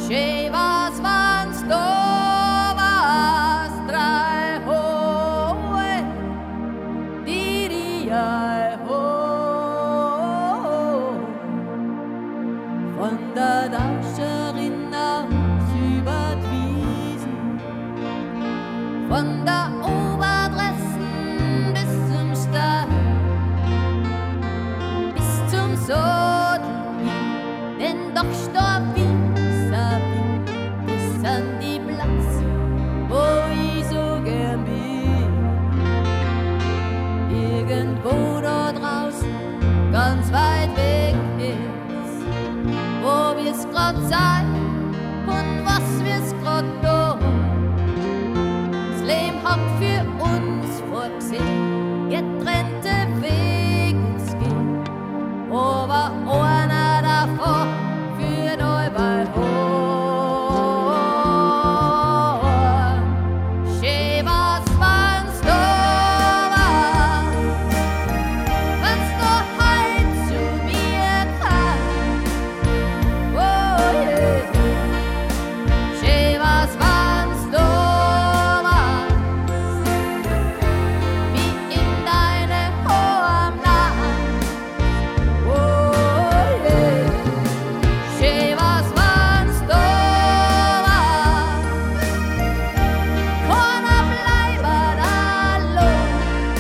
Schön was wann's da was drei hohe, die von der Dauscherin aus über die Wiesen, von der Oberdressen bis zum Stall, bis zum Soden, denn doch starb vis-à-vis bis an die Platz, wo ich so gern bin. Irgendwo da draußen, ganz weit weg ist, wo wir's grad sein und was wir's grad da. Das Leben hat für uns vorgesehen, getrennte Wege zu gehen, aber einer davon führt allbei heim. Schön war's, wenn's da war, wenn's noch heim zu mir kam. Oh yeah. Schön war's, wenn's da warst, wie in deine hohen Nacht. Oh yeah. Schön war's, wenn's da warst, keiner bleibt allein.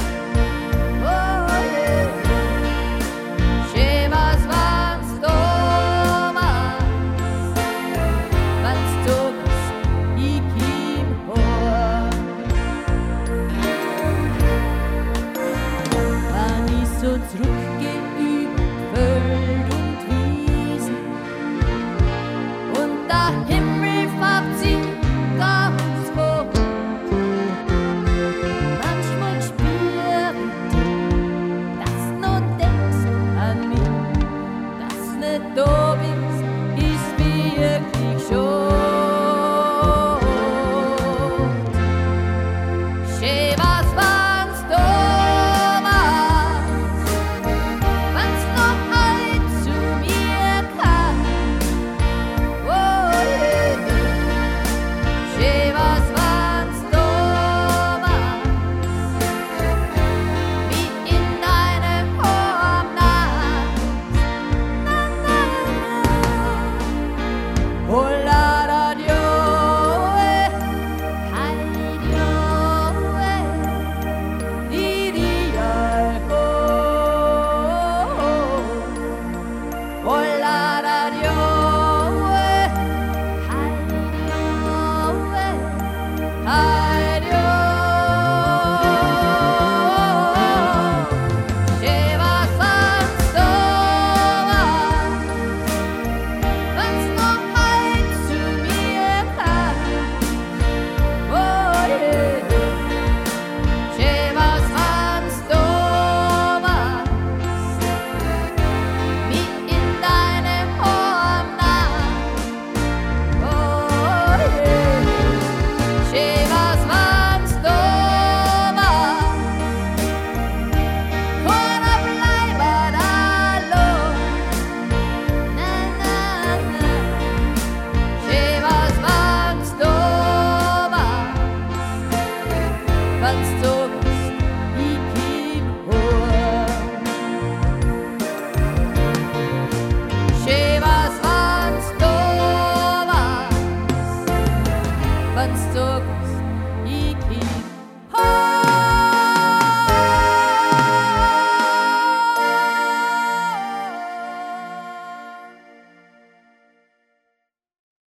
Oh yeah. Schön war's, wenn's da warst, wenn's du bist, ich ihm vor. Wenn ich so zurückgehe